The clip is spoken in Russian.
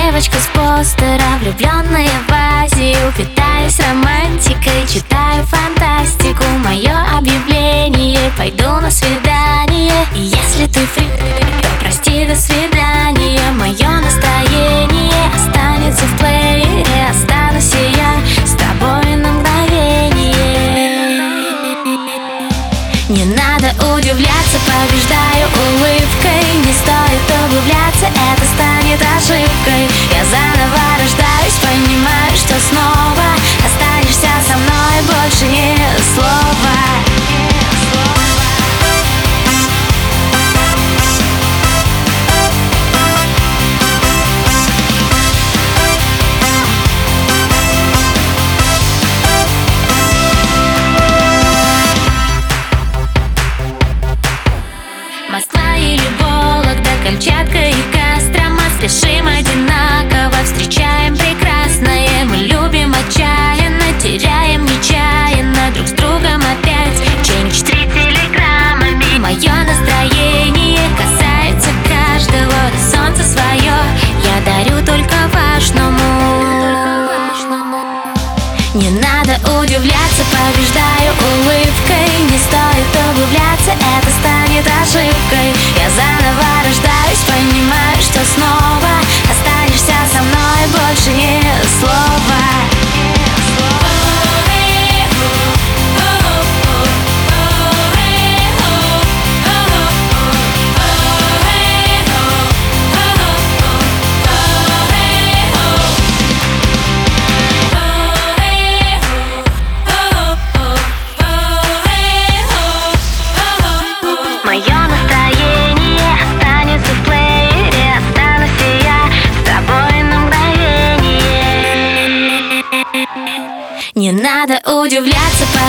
девочка с постера, влюбленная в Азию. Питаюсь романтикой, читаю фантастику. Мое объявление: пойду на свидание. И если ты фри, то прости, до свидания. Мое настроение останется в плеере. Останусь и я с тобой на мгновение. Не надо удивляться, побеждаю улыбкой. Не стоит углубляться, это станет ошибкой. Я заново рождаюсь, понимаю, что снова останешься со мной, больше ни слова. Москва или Вологда, Камчатка и Кострома. Спешим одинаково, встречаем прекрасное. Мы любим отчаянно, теряем нечаянно. Друг с другом опять change 3 телеграммами. Мое настроение касается каждого. Солнце свое я дарю только важному. Не надо удивляться, побеждаю улыбкой. Не стоит углубляться, это станет ошибкой. Я заново рождаюсь, понимаю, что снова останешься со мной, больше ни слова. Мое настроение останется в плеере. Останусь и я с тобой на мгновение. Не надо удивляться,